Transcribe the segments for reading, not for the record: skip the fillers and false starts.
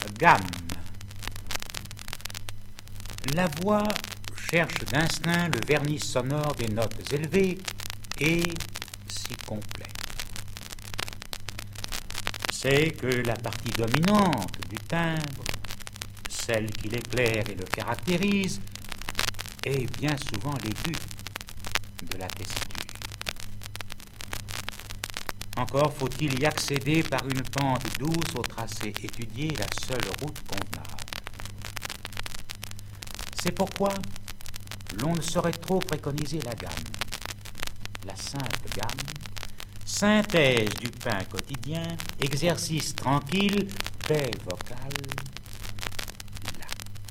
Gamme. La voix cherche d'instinct le vernis sonore des notes élevées et s'y complaît. C'est que la partie dominante du timbre, celle qui l'éclaire et le caractérise, est bien souvent l'aigu de la tessiture. Encore faut-il y accéder par une pente douce au tracé étudié, la seule route convenable. C'est pourquoi l'on ne saurait trop préconiser la gamme. La simple gamme, synthèse du pain quotidien, exercice tranquille, paix vocale, lac.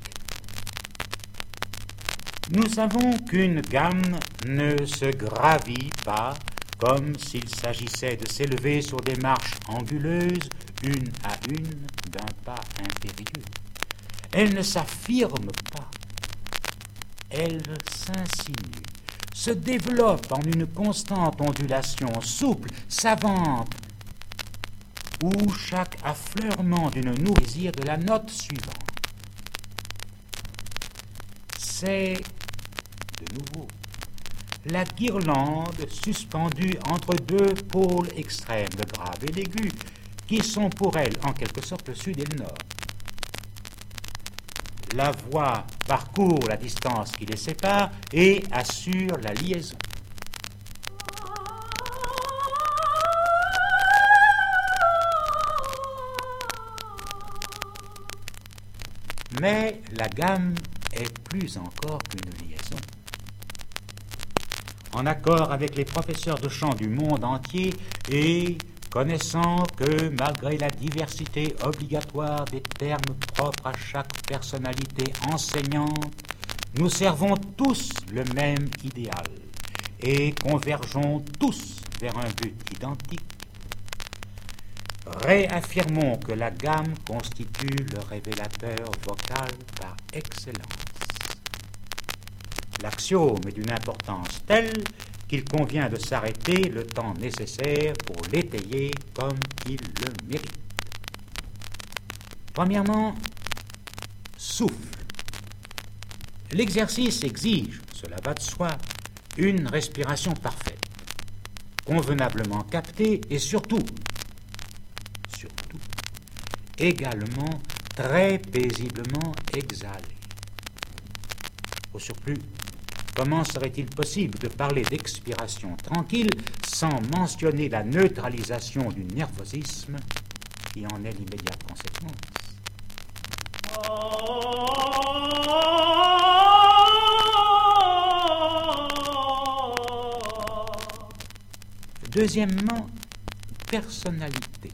Nous savons qu'une gamme ne se gravit pas comme s'il s'agissait de s'élever sur des marches anguleuses, une à une, d'un pas impérieux. Elle ne s'affirme pas. Elle s'insinue, se développe en une constante ondulation souple, savante, où chaque affleurement d'une nouvelle désir de la note suivante. C'est, de nouveau, la guirlande suspendue entre deux pôles extrêmes, le grave et l'aigu, qui sont pour elle en quelque sorte le sud et le nord. La voix parcourt la distance qui les sépare et assure la liaison. Mais la gamme est plus encore qu'une liaison. En accord avec les professeurs de chant du monde entier et connaissant que, malgré la diversité obligatoire des termes propres à chaque personnalité enseignante, nous servons tous le même idéal et convergeons tous vers un but identique, réaffirmons que la gamme constitue le révélateur vocal par excellence. L'axiome est d'une importance telle qu'il convient de s'arrêter le temps nécessaire pour l'étayer comme il le mérite. Premièrement, souffle. L'exercice exige, cela va de soi, une respiration parfaite, convenablement captée et surtout, également très paisiblement exhalée. Au surplus, comment serait-il possible de parler d'expiration tranquille sans mentionner la neutralisation du nervosisme qui en est l'immédiate conséquence? Deuxièmement, personnalité.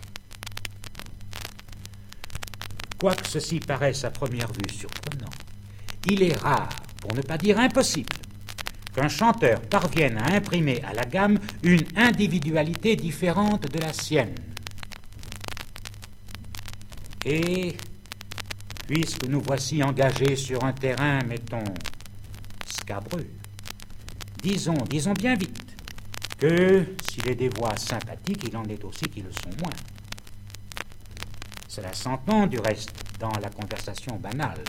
Quoique ceci paraisse à première vue surprenant, il est rare, pour ne pas dire impossible, qu'un chanteur parvienne à imprimer à la gamme une individualité différente de la sienne. Et, puisque nous voici engagés sur un terrain, mettons, scabreux, disons bien vite que s'il est des voix sympathiques, il en est aussi qui le sont moins. Cela s'entend du reste dans la conversation banale.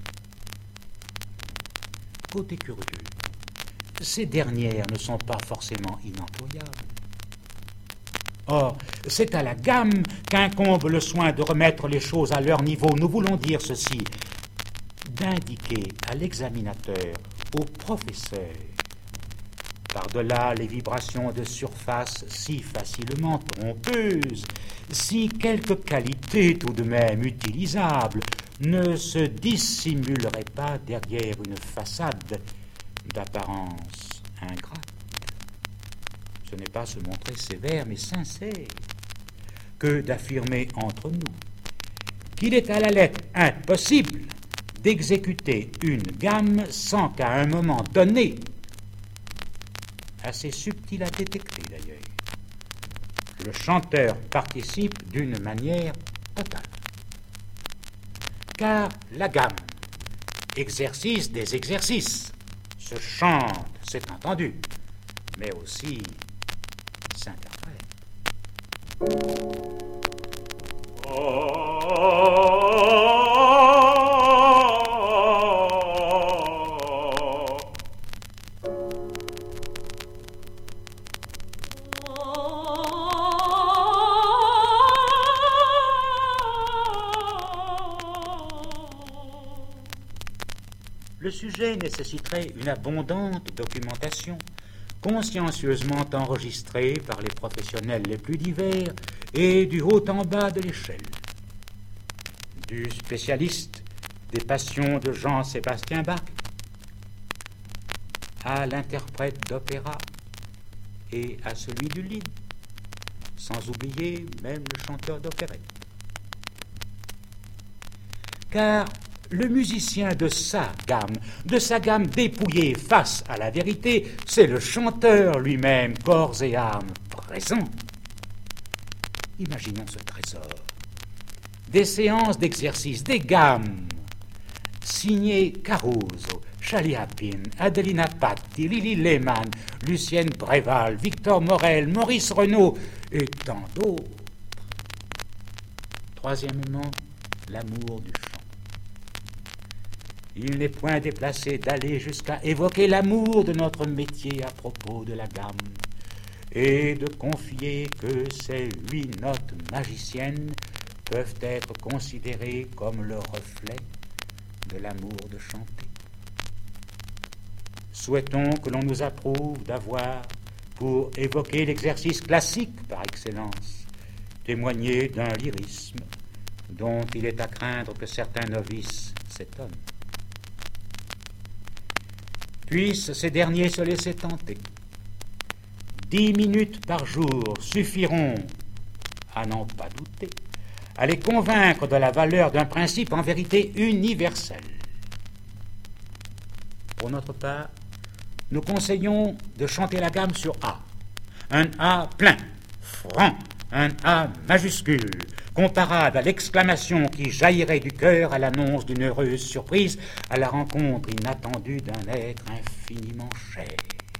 Côté curieux, ces dernières ne sont pas forcément inemployables. Or, c'est à la gamme qu'incombe le soin de remettre les choses à leur niveau. Nous voulons dire ceci, d'indiquer à l'examinateur, au professeur, par-delà les vibrations de surface si facilement trompeuses, si quelques qualités tout de même utilisables ne se dissimuleraient pas derrière une façade d'apparence ingrate. Ce n'est pas se montrer sévère mais sincère que d'affirmer entre nous qu'il est à la lettre impossible d'exécuter une gamme sans qu'à un moment donné, assez subtil à détecter d'ailleurs, le chanteur participe d'une manière totale. Car la gamme, exercice des exercices, se chante, c'est entendu, mais aussi s'interprète. Oh, oh, oh, oh. le sujet nécessiterait une abondante documentation, consciencieusement enregistrée par les professionnels les plus divers et du haut en bas de l'échelle. Du spécialiste des passions de Jean-Sébastien Bach à l'interprète d'opéra et à celui du lied, sans oublier même le chanteur d'opérette. Car le musicien de sa gamme dépouillée face à la vérité, c'est le chanteur lui-même, corps et âme présent. Imaginons ce trésor. Des séances d'exercice, des gammes, signées Caruso, Chaliapin, Adelina Patti, Lily Lehmann, Lucienne Bréval, Victor Morel, Maurice Renaud et tant d'autres. Troisièmement, l'amour du chant. Il n'est point déplacé d'aller jusqu'à évoquer l'amour de notre métier à propos de la gamme et de confier que ces 8 notes magiciennes peuvent être considérées comme le reflet de l'amour de chanter. Souhaitons que l'on nous approuve d'avoir, pour évoquer l'exercice classique par excellence, témoigné d'un lyrisme dont il est à craindre que certains novices s'étonnent. Puissent ces derniers se laisser tenter. 10 minutes par jour suffiront, à n'en pas douter, à les convaincre de la valeur d'un principe en vérité universel. Pour notre part, nous conseillons de chanter la gamme sur A. Un A plein, franc, un A majuscule, comparable à l'exclamation qui jaillirait du cœur à l'annonce d'une heureuse surprise, à la rencontre inattendue d'un être infiniment cher.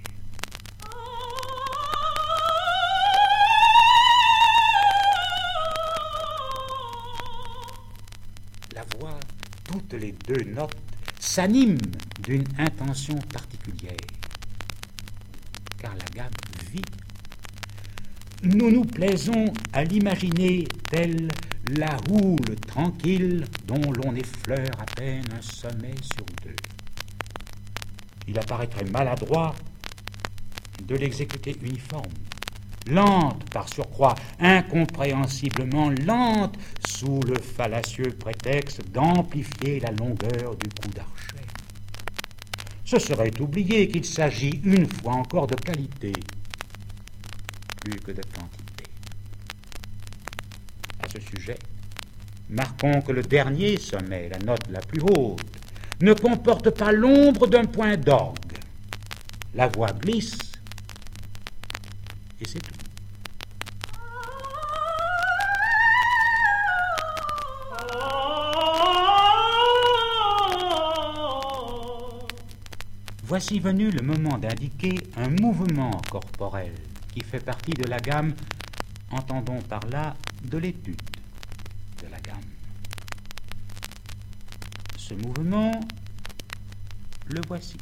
La voix, toutes les 2 notes, s'anime d'une intention particulière, car la gamme vit. Nous nous plaisons à l'imaginer telle la houle tranquille dont l'on effleure à peine un sommet sur 2. Il apparaîtrait maladroit de l'exécuter uniforme, lente par surcroît, incompréhensiblement lente, sous le fallacieux prétexte d'amplifier la longueur du coup d'archet. Ce serait oublier qu'il s'agit une fois encore de qualité, plus que de quantité. À ce sujet, marquons que le dernier sommet, la note la plus haute, ne comporte pas l'ombre d'un point d'orgue. La voix glisse, et c'est tout. Voici venu le moment d'indiquer un mouvement corporel qui fait partie de la gamme, entendons par là de l'étude de la gamme. Ce mouvement, le voici.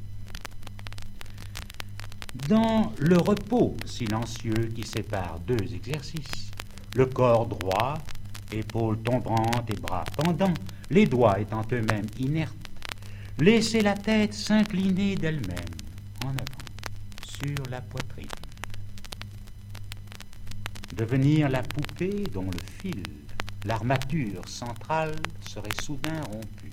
Dans le repos silencieux qui sépare 2 exercices, le corps droit, épaules tombantes et bras pendants, les doigts étant eux-mêmes inertes, laissez la tête s'incliner d'elle-même en avant, sur la poitrine. Devenir la poupée dont le fil, l'armature centrale serait soudain rompue.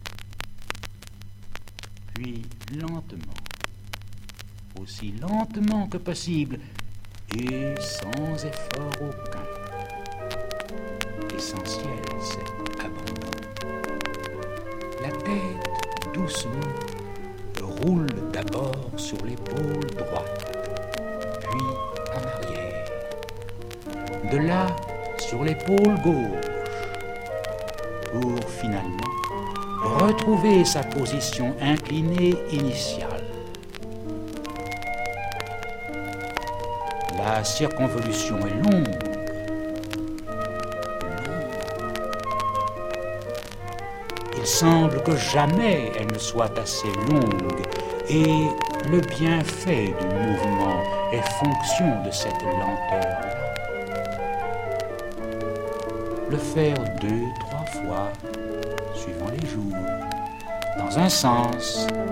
Puis lentement, aussi lentement que possible et sans effort aucun. L'essentiel, c'est abandon. La tête, doucement, roule d'abord sur l'épaule droite, puis en arrière. De là, sur l'épaule gauche, pour finalement retrouver sa position inclinée initiale. La circonvolution est longue. Il semble que jamais elle ne soit assez longue, et le bienfait du mouvement est fonction de cette lenteur-là. Le faire 2, 3 fois, suivant les jours, dans un sens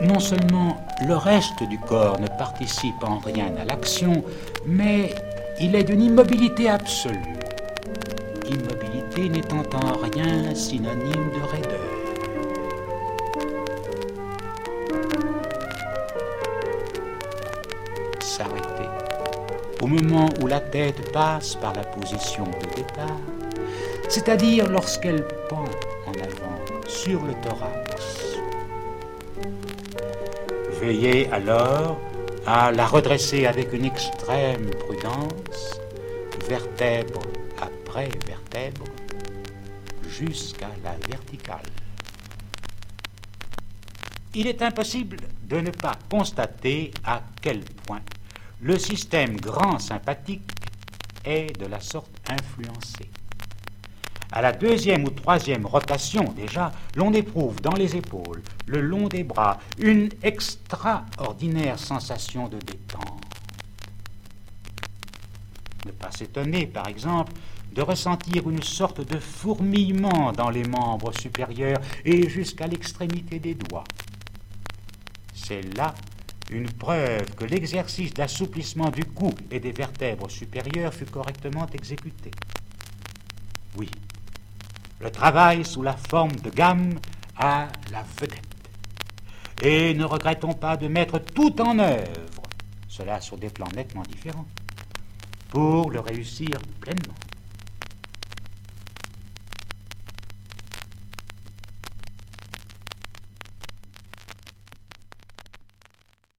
non seulement le reste du corps ne participe en rien à l'action, mais il est d'une immobilité absolue. Immobilité n'étant en rien synonyme de raideur. S'arrêter au moment où la tête passe par la position de départ, c'est-à-dire lorsqu'elle pend en avant sur le thorax. Veillez alors à la redresser avec une extrême prudence, vertèbre après vertèbre, jusqu'à la verticale. Il est impossible de ne pas constater à quel point le système grand sympathique est de la sorte influencé. À la deuxième ou troisième rotation déjà, l'on éprouve dans les épaules, le long des bras, une extraordinaire sensation de détente. Ne pas s'étonner, par exemple, de ressentir une sorte de fourmillement dans les membres supérieurs et jusqu'à l'extrémité des doigts. C'est là une preuve que l'exercice d'assouplissement du cou et des vertèbres supérieures fut correctement exécuté. Oui, le travail sous la forme de gamme a la vedette. Et ne regrettons pas de mettre tout en œuvre, cela sur des plans nettement différents, pour le réussir pleinement.